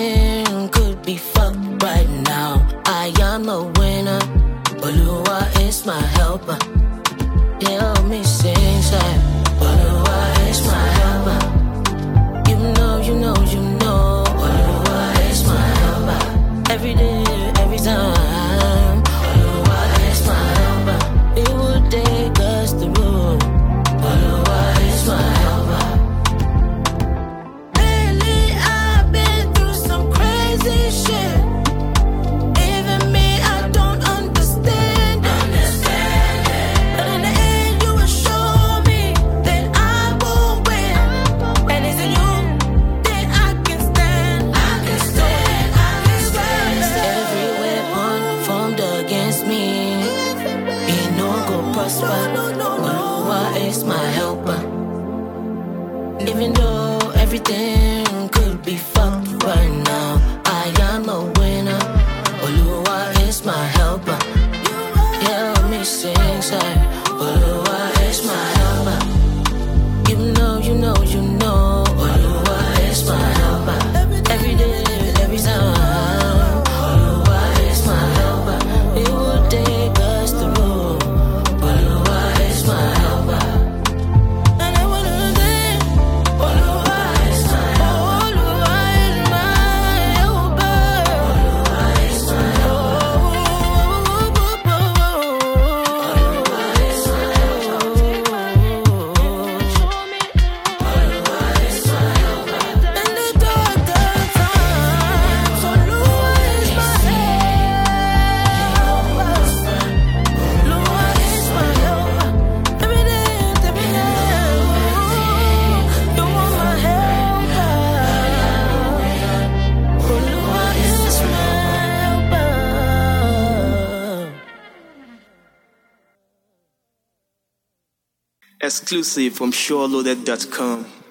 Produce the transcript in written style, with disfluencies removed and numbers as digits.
everything could be fucked right now. I am a winner. Oluwa is my helper. Hear me sing, say, Oluwa is my helper. You know, Oluwa is my helper. Every day, every time, Oluwa is my helper. It would take us the road. Oluwa is my helper. Lately, I've been through some crazy shit. Even me, I don't understand it. But in the end, you will show me that I will win. And it's in you that I can stand. I can stand. Every weapon formed against me, it no go prosper. Oluwa is my helper. Even though everything could be fucked right now, I am a winner. Oluwa is my helper. Hear me sing, say, Oluwa is my helper. You know, Oluwa is my helper. Every day, every time, Oluwa is my helper. It will take us the road. Oluwa is my helper. And I wanna say, Oluwa is my helper. Oluwa is my helper. Oluwa is my helper. Oluwa is my helper. Show me. Oluwa is my helper. In the dark times, Oluwa is my helper. Oluwa is my helper. Every day, you are my helper. Oluwa is my helper. Exclusive from SureLoaded.com.